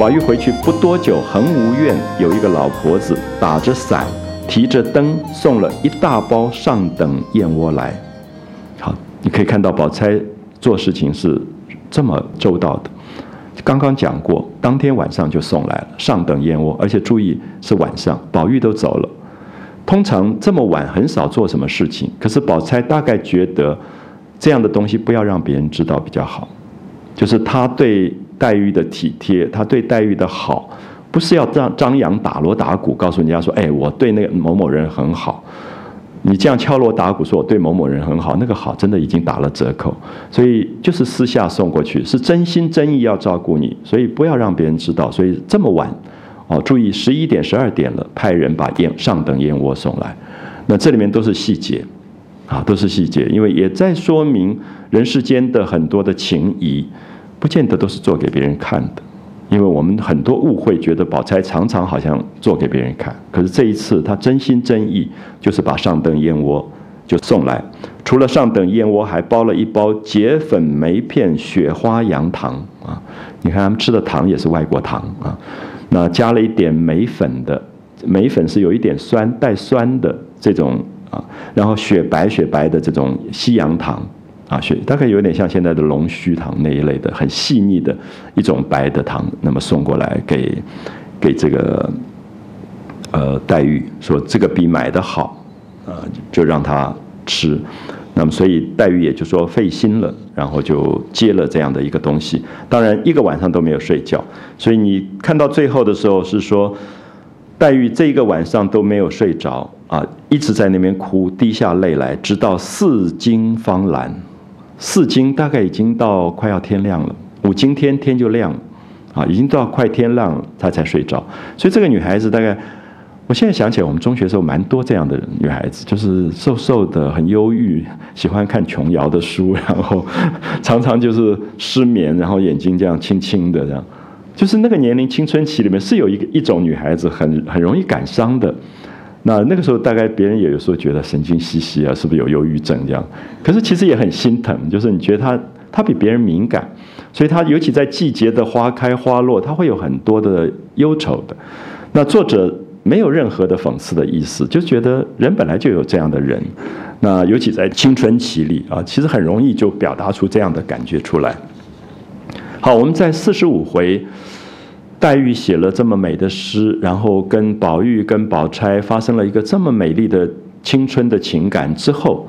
宝玉回去不多久，恒芜院有一个老婆子打着伞，提着灯，送了一大包上等燕窝来。好，你可以看到宝钗做事情是这么周到的。刚刚讲过，当天晚上就送来了上等燕窝，而且注意是晚上，宝玉都走了。通常这么晚很少做什么事情，可是宝钗大概觉得这样的东西不要让别人知道比较好，就是她对黛玉的体贴，她对黛玉的好，不是要张扬打锣打鼓告诉人家说，哎，我对那个某某人很好。你这样敲锣打鼓说我对某某人很好，那个好真的已经打了折扣，所以就是私下送过去，是真心真意要照顾你，所以不要让别人知道。所以这么晚，注意11点12点了，派人把上等燕窝送来。那这里面都是细节，都是细节，因为也在说明人世间的很多的情谊，不见得都是做给别人看的。因为我们很多误会，觉得宝钗常常好像做给别人看，可是这一次她真心真意，就是把上等燕窝就送来。除了上等燕窝，还包了一包结粉梅片雪花杨糖啊！你看他们吃的糖也是外国糖啊，那加了一点梅粉的，梅粉是有一点酸带酸的这种啊，然后雪白的这种西洋糖。大概有点像现在的龙须糖那一类的，很细腻的一种白的糖，那么送过来给这个黛玉，说这个比买的好，就让她吃。那么所以黛玉也就说费心了，然后就接了这样的一个东西。当然一个晚上都没有睡觉，所以你看到最后的时候是说，黛玉这一个晚上都没有睡着一直在那边哭，滴下泪来，直到4更方阑。4更大概已经到快要天亮了，5更天就亮了，已经到快天亮了，她才睡着。所以这个女孩子大概，我现在想起来，我们中学时候蛮多这样的女孩子，就是瘦瘦的，很忧郁，喜欢看琼瑶的书，然后常常就是失眠，然后眼睛这样青青的，这样，就是那个年龄青春期里面是有一种女孩子很容易感伤的。那个时候大概别人也有时候觉得神经兮兮啊，是不是有忧郁症这样？可是其实也很心疼，就是你觉得他比别人敏感，所以他尤其在季节的花开花落，他会有很多的忧愁的。那作者没有任何的讽刺的意思，就觉得人本来就有这样的人，那尤其在青春期里其实很容易就表达出这样的感觉出来。好，我们在45回。黛玉写了这么美的诗，然后跟宝玉跟宝钗发生了一个这么美丽的青春的情感之后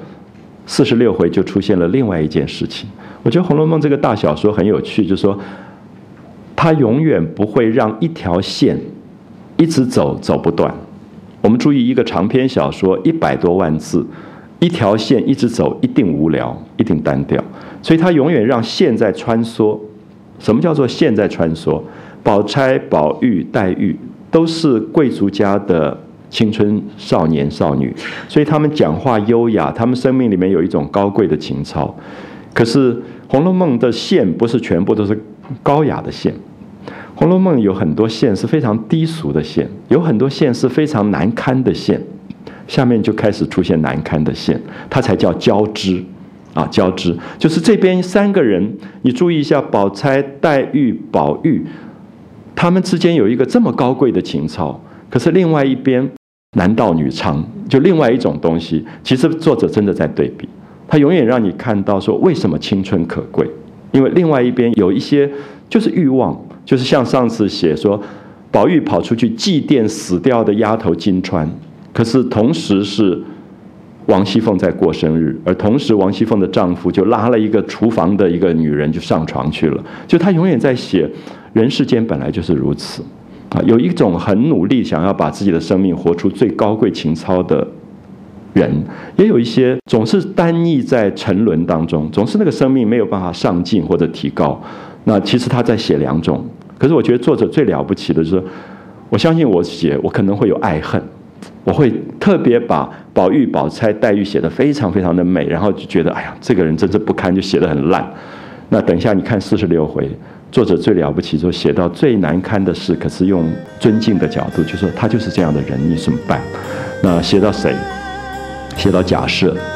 ，46回就出现了另外一件事情。我觉得《红楼梦》这个大小说很有趣，就是说它永远不会让一条线一直走不断。我们注意，一个长篇小说100多万字，一条线一直走一定无聊，一定单调，所以它永远让线在穿梭。什么叫做线在穿梭？宝钗、宝玉、黛玉都是贵族家的青春少年少女，所以他们讲话优雅，他们生命里面有一种高贵的情操。可是《红楼梦》的线不是全部都是高雅的线，《红楼梦》有很多线是非常低俗的线，有很多线是非常难堪的线，下面就开始出现难堪的线，它才叫交织。交织就是这边3个人，你注意一下，宝钗、黛玉、宝玉，他们之间有一个这么高贵的情操，可是另外一边男盗女娼，就另外一种东西。其实作者真的在对比，他永远让你看到说为什么青春可贵，因为另外一边有一些就是欲望，就是像上次写说宝玉跑出去祭奠死掉的丫头金钏，可是同时是王熙凤在过生日，而同时王熙凤的丈夫就拉了一个厨房的一个女人就上床去了。就他永远在写人世间本来就是如此有一种很努力想要把自己的生命活出最高贵情操的人，也有一些总是单溺在沉沦当中，总是那个生命没有办法上进或者提高。那其实他在写2种，可是我觉得作者最了不起的是，我相信我可能会有爱恨，我会特别把宝玉、宝钗、黛玉写得非常非常的美，然后就觉得哎呀，这个人真是不堪，就写得很烂。那等一下你看46回，作者最了不起，就写到最难堪的事，可是用尊敬的角度，就说他就是这样的人，你怎么办？那写到谁？写到贾赦。